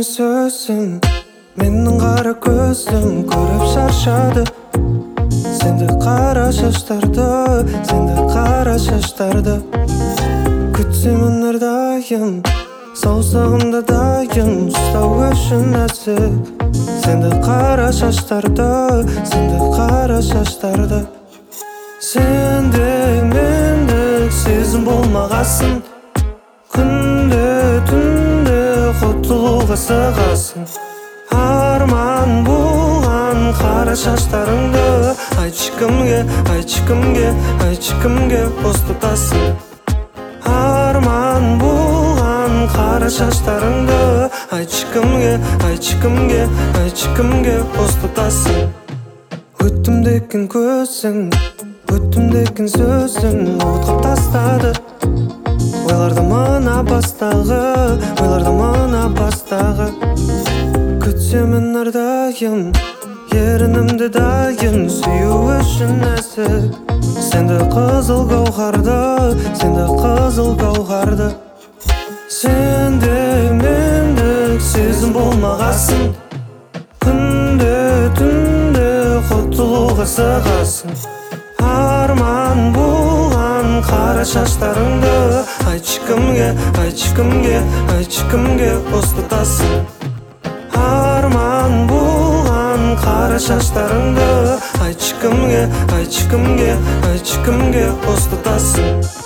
сөзің, менің қара көзім көріп шаршады. Сенде қара шаштарды, сенде қара шаштарды. Күтсемін әрдайым, саусағымда дайын ұстау үшін нәзік. Сенде қара шаштарды, сенде қара шаштарды. Сенде мендік сезім болмағасын, күнде түнде құтылуға сығасың. Арман болған қара шаштарыңды айтшы кімге, айтшы кімге, айтшы кімге бос тұтасың. Арман болған қара шаштарыңды айтшы кімге, айтшы кімге, айтшы кімге бос тұтасың. Өттім деген көзің, өттім деген сөзің отқа тастады. Ойларды мына бастағы, ойларды мына бастағы. Күтсемін әрдайым, ерінімді дайын сүю үшін нәзік. Сенде қызыл гауһарды, сенде қызыл гауһарды. Сенде мендік сезім болмағасын, күнде түнде құтылуға сығасың. Арман болған қара шаштарыңды айтшы кімге, айтшы кімге, айтшы кімге бос тұтасың. Арман болған қара шаштарыңды айтшы кімге, айтшы кімге, айтшы кімге бос тұтасың.